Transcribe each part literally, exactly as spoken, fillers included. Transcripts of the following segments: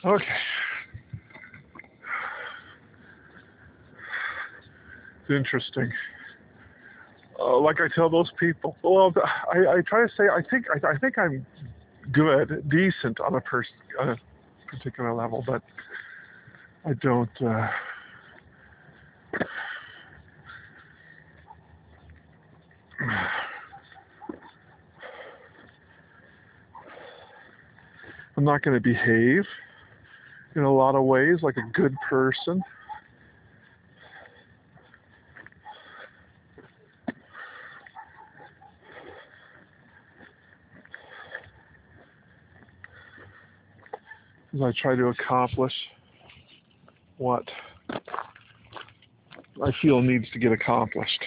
Okay. It's interesting. Uh, like I tell those people, well, I, I try to say I think I, I think I'm good, decent on a person on a particular level, but I don't. Uh, I'm not going to behave in a lot of ways like a good person. As I try to accomplish what I feel needs to get accomplished.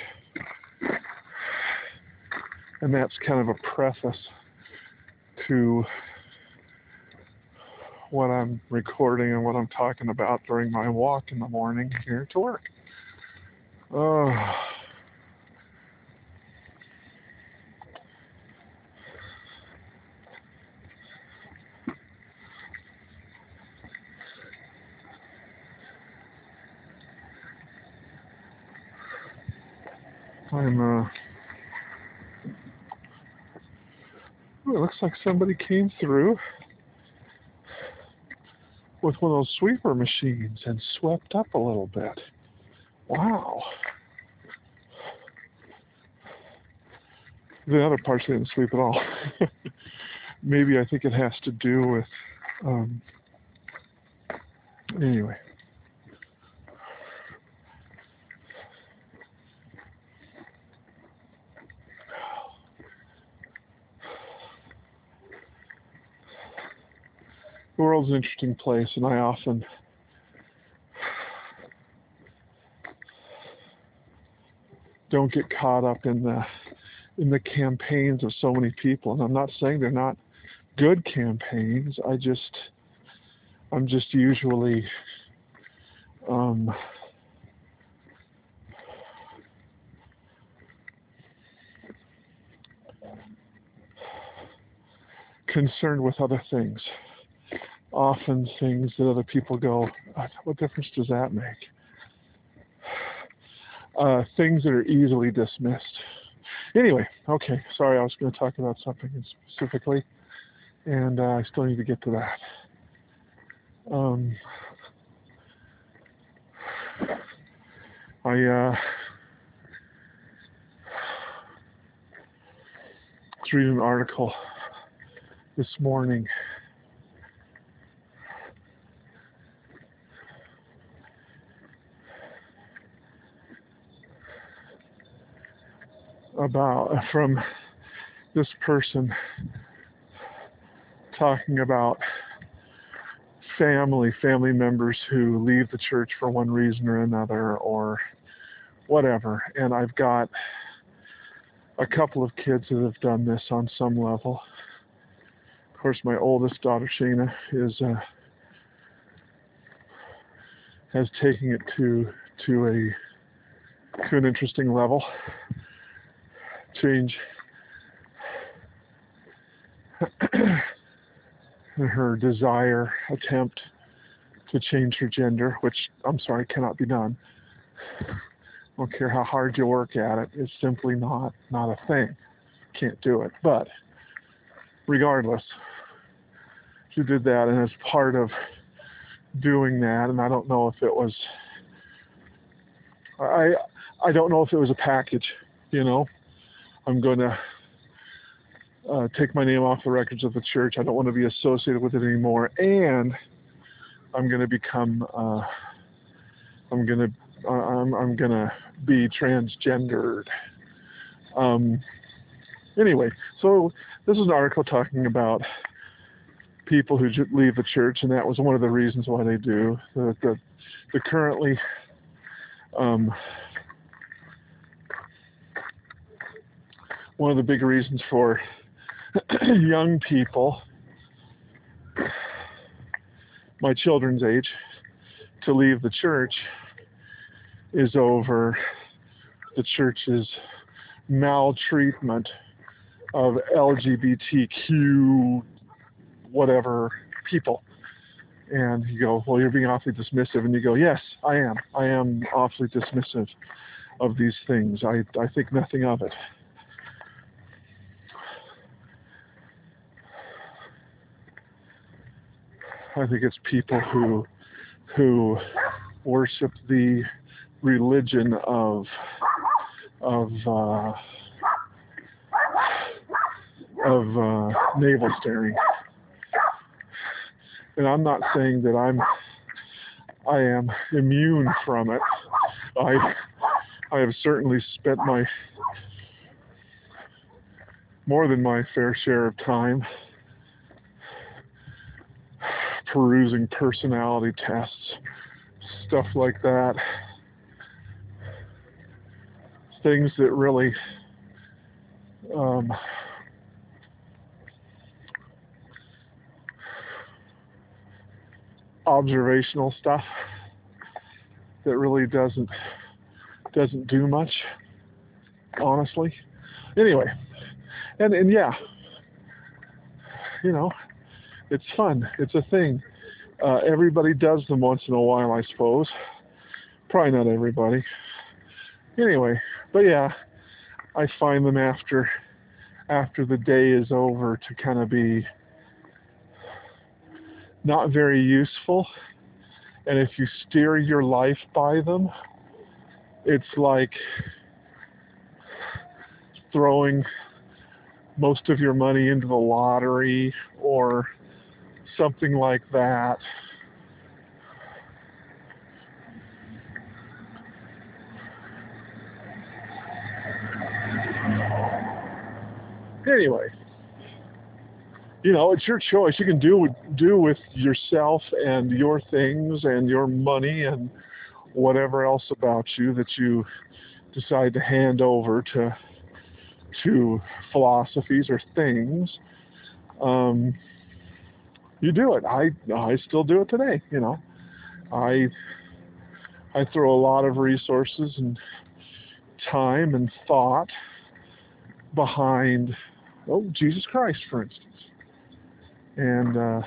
And that's kind of a preface to what I'm recording and what I'm talking about during my walk in the morning here to work. Oh. I'm, uh, ooh, it looks like somebody came through with one of those sweeper machines and swept up a little bit. Wow. The other parts didn't sweep at all. Maybe I think it has to do with, um, anyway. The world's an interesting place, and I often don't get caught up in the in the campaigns of so many people. And I'm not saying they're not good campaigns. I just I'm just usually um, concerned with other things. Often things that other people go, what difference does that make? Uh, things that are easily dismissed. Anyway, okay, sorry, I was going to talk about something specifically, and uh, I still need to get to that. Um, I uh, was reading an article this morning about from this person talking about family, family members who leave the church for one reason or another or whatever. And I've got a couple of kids that have done this on some level. Of course, my oldest daughter, Shana, is uh, has taken it to to a to an interesting level. Change her desire, attempt to change her gender, which I'm sorry cannot be done. I don't care how hard you work at it; it's simply not not a thing. Can't do it. But regardless, she did that, and as part of doing that, and I don't know if it was, I I don't know if it was a package. You know, I'm going to uh, take my name off the records of the church. I don't want to be associated with it anymore, and I'm going to become. Uh, I'm going to. Uh, I'm I'm going to be transgendered. Um, anyway, so this is an article talking about people who leave the church, and that was one of the reasons why they do. The the, the currently um, one of the big reasons for young people, my children's age, to leave the church is over the church's maltreatment of L G B T Q whatever people. And you go, well, you're being awfully dismissive. And you go, yes, I am. I am awfully dismissive of these things. I, I think nothing of it. I think it's people who who worship the religion of of uh, of uh, navel staring. And I'm not saying that I'm I am immune from it. I I have certainly spent my more than my fair share of time perusing personality tests, stuff like that. Things that really um, observational stuff that really doesn't doesn't do much, honestly. Anyway, and and yeah, you know, it's fun. It's a thing. Uh, everybody does them once in a while, I suppose. Probably not everybody. Anyway, but yeah, I find them after after the day is over to kind of be not very useful. And if you steer your life by them, it's like throwing most of your money into the lottery or something like that. Anyway, you know, it's your choice. You can do do with yourself and your things and your money and whatever else about you that you decide to hand over to to philosophies or things. Um, you do it. I I still do it today. You know, I I throw a lot of resources and time and thought behind, oh, Jesus Christ, for instance. And uh,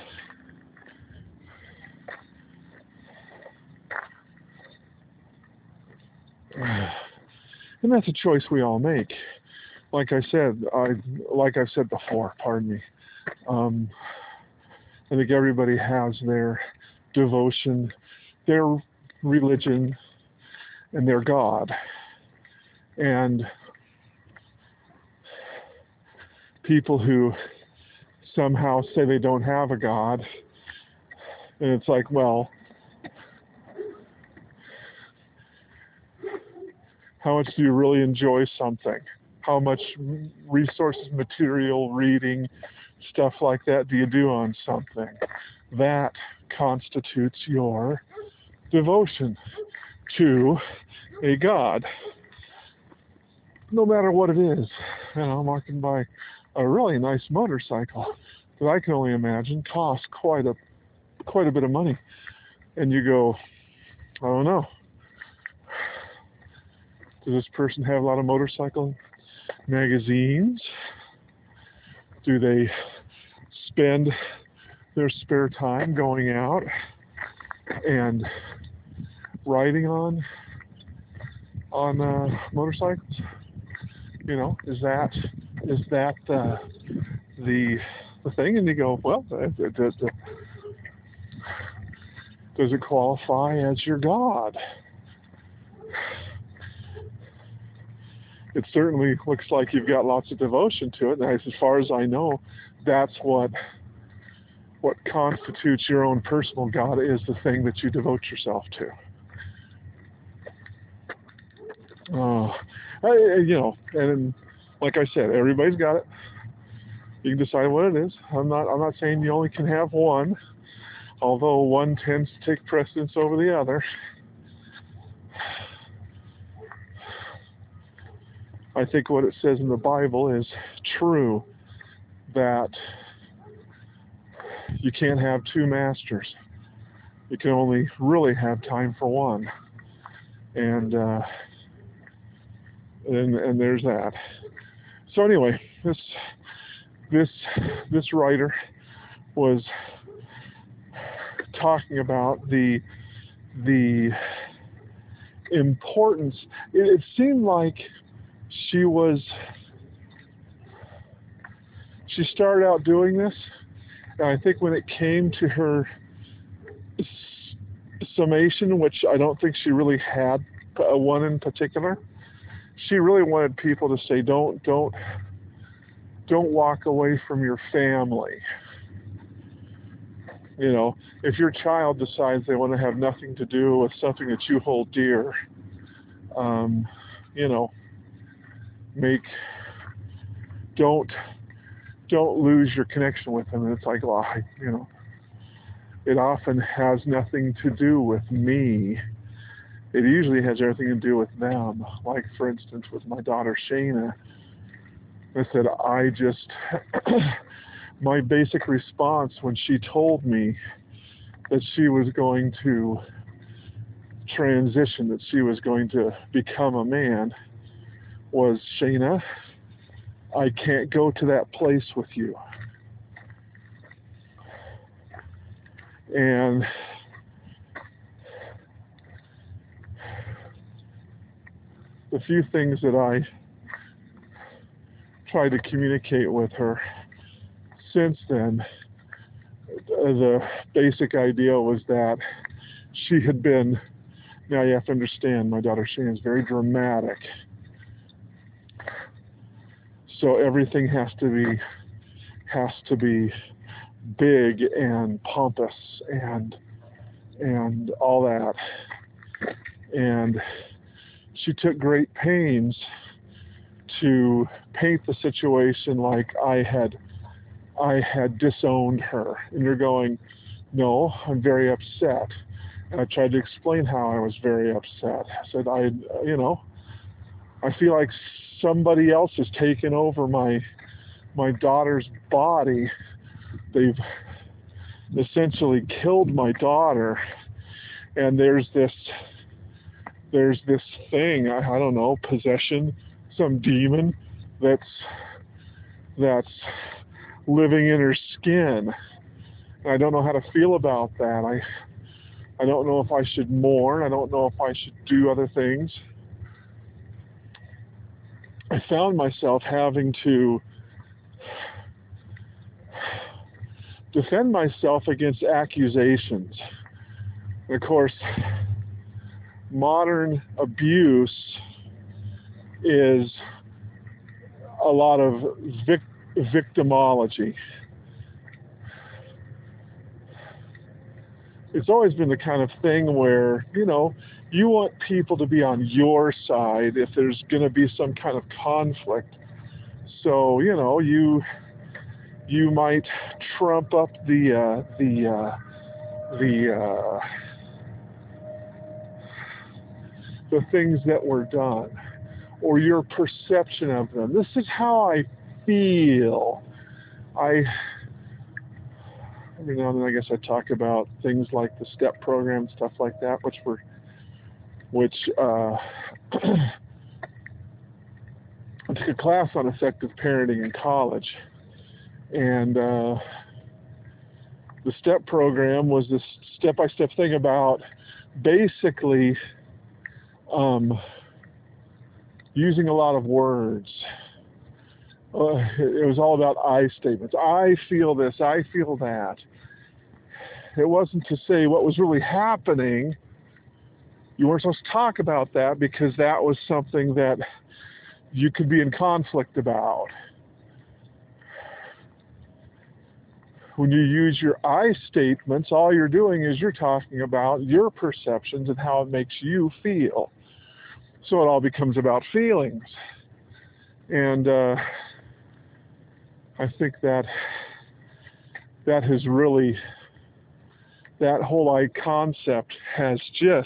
and that's a choice we all make. Like I said, I like I've said before, pardon me. Um, I think everybody has their devotion, their religion, and their God. And people who somehow say they don't have a God, and it's like, well, how much do you really enjoy something? How much resources, material, reading, stuff like that do you do on something? That constitutes your devotion to a God, no matter what it is. You know, I can buy a really nice motorcycle that I can only imagine costs quite a quite a bit of money, and you go, I don't know. Does this person have a lot of motorcycle magazines? Do they spend their spare time going out and riding on on uh, motorcycles? You know, is that is that uh, the the thing? And you go, well, does, does it qualify as your God? It certainly looks like you've got lots of devotion to it. And as far as I know, that's what what constitutes your own personal God, is the thing that you devote yourself to. Oh, I, you know, and like I said, everybody's got it. You can decide what it is. I'm not. I'm not saying you only can have one, although one tends to take precedence over the other. I think what it says in the Bible is true, that you can't have two masters. You can only really have time for one, and uh, and and there's that. So anyway, this this this writer was talking about the the importance. It, it seemed like she was. She started out doing this, and I think when it came to her summation, which I don't think she really had uh, one in particular, she really wanted people to say, "Don't, don't, don't walk away from your family." You know, if your child decides they want to have nothing to do with something that you hold dear, um, you know, make don't don't lose your connection with them. And it's like, well, I, you know, it often has nothing to do with me. It usually has everything to do with them. Like, for instance, with my daughter Shayna, I said, I just, my basic response when she told me that she was going to transition, that she was going to become a man, was, Shayna, I can't go to that place with you. And the few things that I tried to communicate with her since then, the basic idea was that she had been, now you have to understand, my daughter Shane is very dramatic. So everything has to be has to be big and pompous and and all that. And she took great pains to paint the situation like I had I had disowned her. And you're going, no, I'm very upset. And I tried to explain how I was very upset. I said, I, you know, I feel like somebody else has taken over my my daughter's body. They've essentially killed my daughter, and there's this there's this thing, I, I don't know, possession, some demon that's that's living in her skin. And I don't know how to feel about that. I I don't know if I should mourn. I don't know if I should do other things. I found myself having to defend myself against accusations. And of course, modern abuse is a lot of vic- victimology. It's always been the kind of thing where, you know, you want people to be on your side if there's going to be some kind of conflict. So, you know, you you might trump up the uh, the uh, the uh, the things that were done, or your perception of them. This is how I feel. I every now and then I guess I talk about things like the STEP program, stuff like that, which were which uh, I took a class on effective parenting in college, and uh, the STEP program was this step-by-step thing about basically um, using a lot of words. Uh, it was all about I statements. I feel this, I feel that. It wasn't to say what was really happening. You weren't supposed to talk about that because that was something that you could be in conflict about. When you use your I statements, all you're doing is you're talking about your perceptions and how it makes you feel. So it all becomes about feelings. And uh, I think that that has really, that whole I concept has just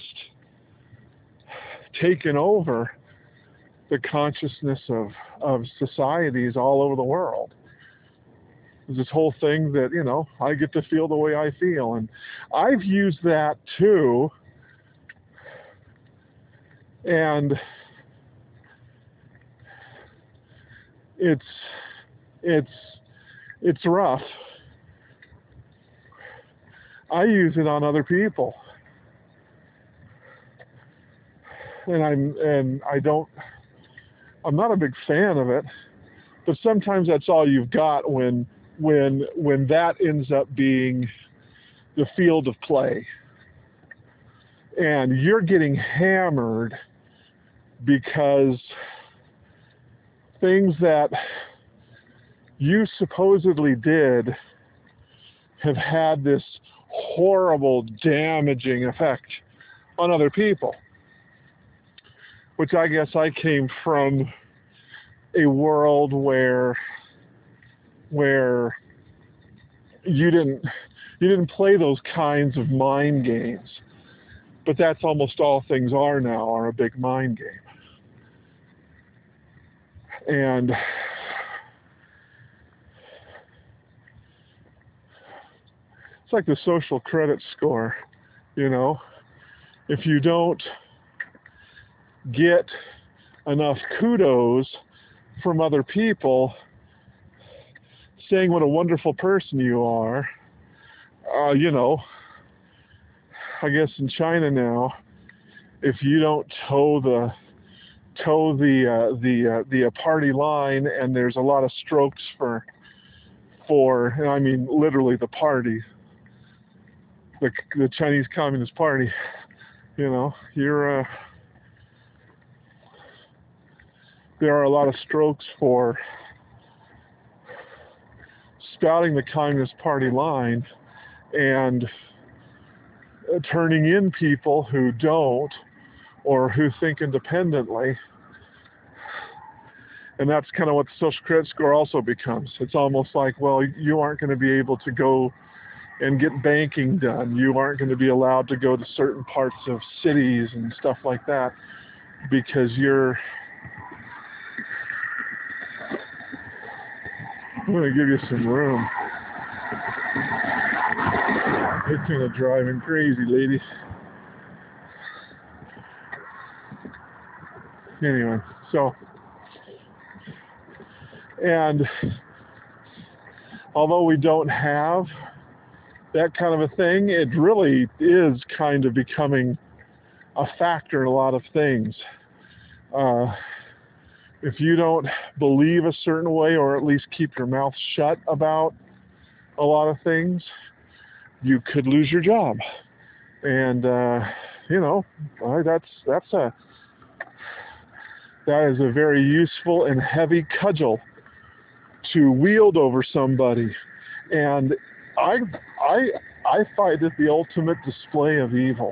taken over the consciousness of, of societies all over the world. There's this whole thing that, you know, I get to feel the way I feel. And I've used that too. And it's, it's, it's rough. I use it on other people. And I'm and I don't I'm not a big fan of it, but sometimes that's all you've got when when when that ends up being the field of play. And you're getting hammered because things that you supposedly did have had this horrible, damaging effect on other people. Which I guess I came from a world where where you didn't you didn't play those kinds of mind games. But that's almost all things are now, are a big mind game. And it's like the social credit score, you know. If you don't get enough kudos from other people saying what a wonderful person you are, uh, you know, I guess in China now, if you don't toe the toe the uh, the uh, the uh, party line, and there's a lot of strokes for for, and I mean literally the party, the the Chinese Communist Party, you know, you're uh, there are a lot of strokes for spouting the Communist Party line and uh, turning in people who don't or who think independently. And that's kind of what the social credit score also becomes. It's almost like, well, you aren't going to be able to go and get banking done. You aren't going to be allowed to go to certain parts of cities and stuff like that because you're... I'm going to give you some room. You're kind of driving crazy, lady. Anyway, so... And although we don't have that kind of a thing, it really is kind of becoming a factor in a lot of things. Uh, if you don't believe a certain way, or at least keep your mouth shut about a lot of things, you could lose your job. And uh, you know, uh, that's that's a that is a very useful and heavy cudgel to wield over somebody. And I I I find it the ultimate display of evil.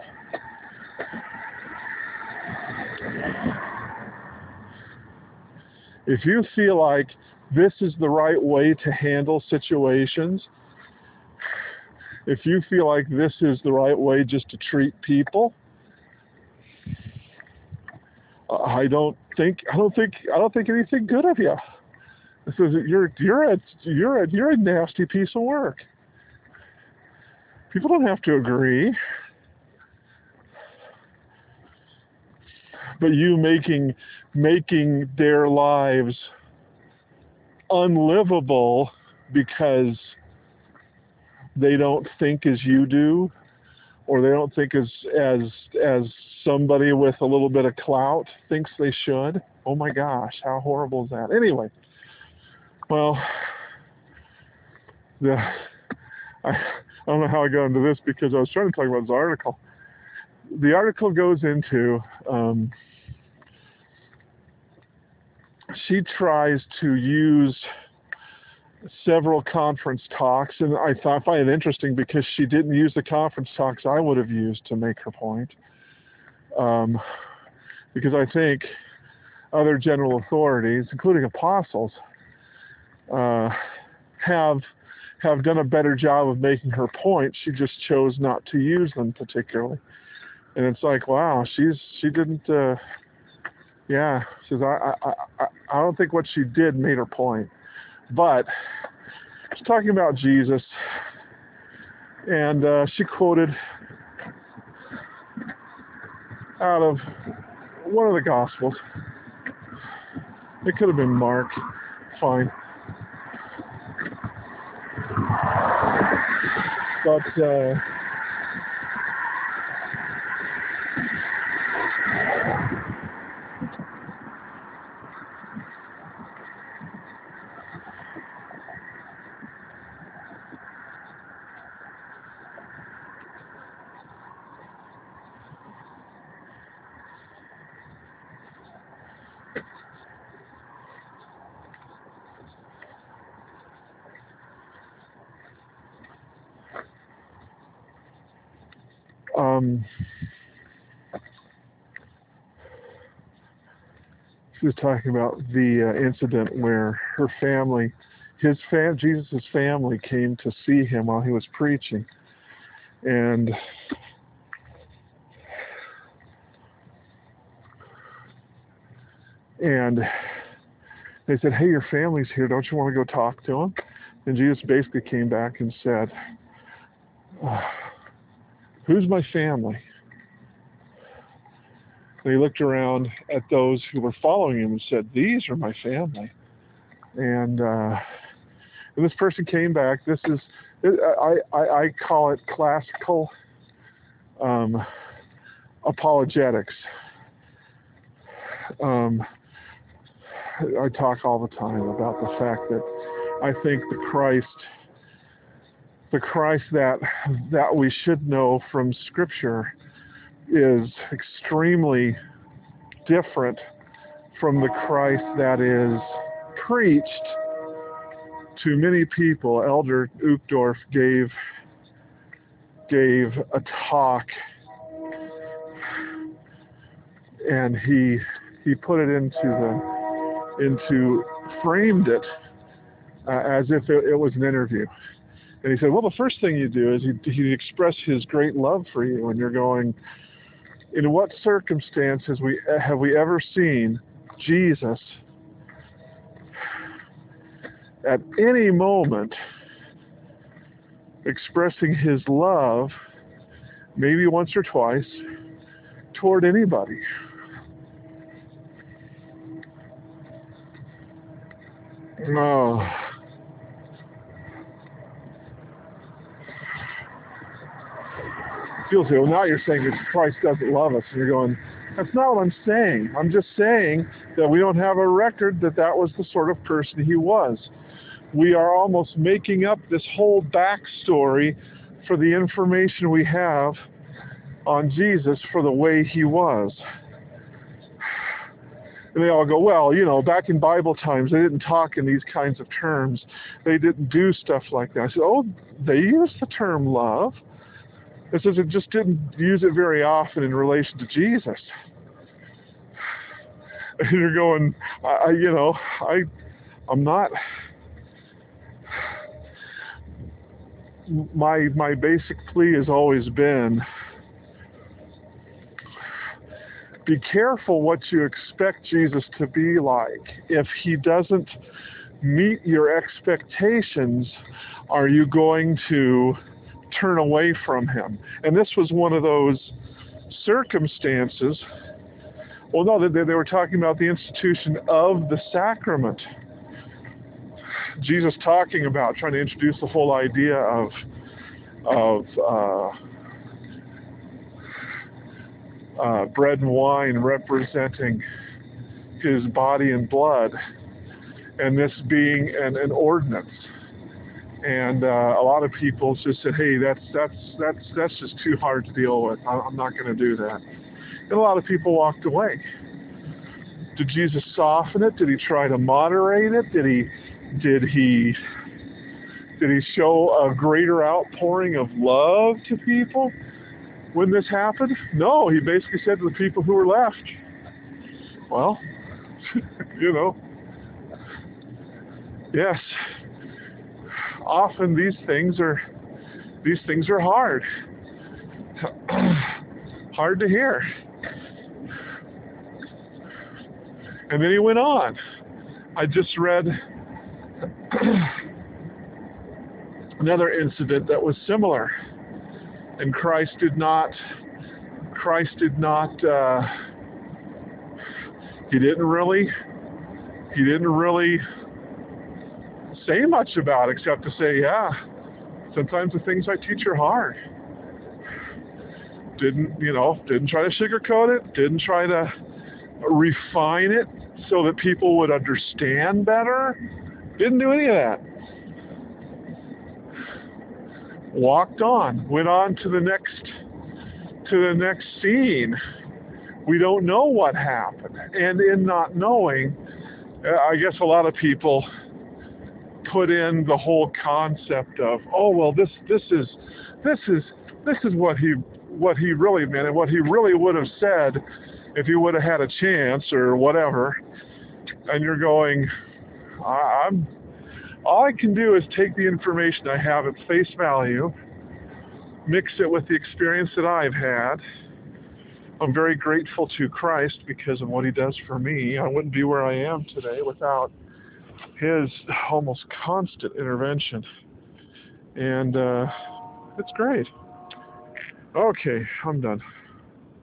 If you feel like this is the right way to handle situations, if you feel like this is the right way just to treat people, I don't think I don't think I don't think anything good of you. This is you're you're a you're a you're a nasty piece of work. People don't have to agree. But you making making their lives unlivable because they don't think as you do, or they don't think as as as somebody with a little bit of clout thinks they should. Oh my gosh, how horrible is that? Anyway, well, the I, I don't know how I got into this because I was trying to talk about this article. The article goes into um, she tries to use several conference talks, and I thought I find it interesting because she didn't use the conference talks I would have used to make her point. Um, because I think other general authorities, including apostles, uh, have have done a better job of making her point. She just chose not to use them particularly. And it's like, wow, she's she didn't. Uh, yeah, she says I, I I I don't think what she did made her point, but she's talking about Jesus, and uh, she quoted out of one of the Gospels. It could have been Mark. Fine. But uh, um, she was talking about the uh, incident where her family, his fam, Jesus' family came to see him while he was preaching. And and they said, hey, your family's here. Don't you want to go talk to them? And Jesus basically came back and said, uh, who's my family? And he looked around at those who were following him and said, these are my family. And, uh, and this person came back. This is, I, I, I call it classical um, apologetics. Um, I talk all the time about the fact that I think the Christ, the Christ that that we should know from Scripture is extremely different from the Christ that is preached to many people. Elder Uchtdorf gave gave a talk, and he he put it into the into framed it uh, as if it, it was an interview. And he said, well, the first thing you do is he he expressed his great love for you, and you're going, in what circumstances we have we ever seen Jesus at any moment expressing his love, maybe once or twice, toward anybody? No. People say, well, now you're saying that Christ doesn't love us. And you're going, that's not what I'm saying. I'm just saying that we don't have a record that that was the sort of person he was. We are almost making up this whole backstory for the information we have on Jesus for the way he was. And they all go, well, you know, back in Bible times, they didn't talk in these kinds of terms. They didn't do stuff like that. I said, oh, they used the term love. It says it just didn't use it very often in relation to Jesus. And you're going, I, you know, I, I'm not. My my basic plea has always been, be careful what you expect Jesus to be like. If he doesn't meet your expectations, are you going to turn away from him? And this was one of those circumstances. Well, no, they, they were talking about the institution of the sacrament. Jesus talking about trying to introduce the whole idea of of uh, uh, bread and wine representing his body and blood, and this being an, an ordinance. And uh, a lot of people just said, "Hey, that's that's that's that's just too hard to deal with. I'm not going to do that." And a lot of people walked away. Did Jesus soften it? Did he try to moderate it? Did he did he did he show a greater outpouring of love to people when this happened? No, he basically said to the people who were left, well, you know, yes, often these things are these things are hard. Hard to hear. And then he went on. I just read another incident that was similar, and Christ did not Christ did not uh, he didn't really he didn't really say much about it, except to say, yeah, sometimes the things I teach are hard. Didn't, you know, didn't try to sugarcoat it, didn't try to refine it so that people would understand better. Didn't do any of that. Walked on, went on to the next to the next scene. We don't know what happened. And in not knowing, I guess a lot of people put in the whole concept of, oh well, this this is this is this is what he what he really meant and what he really would have said if he would have had a chance or whatever. And you're going, I- I'm, all I can do is take the information I have at face value, mix it with the experience that I've had. I'm very grateful to Christ because of what he does for me. I wouldn't be where I am today without his almost constant intervention. And uh, it's great. Okay, I'm done.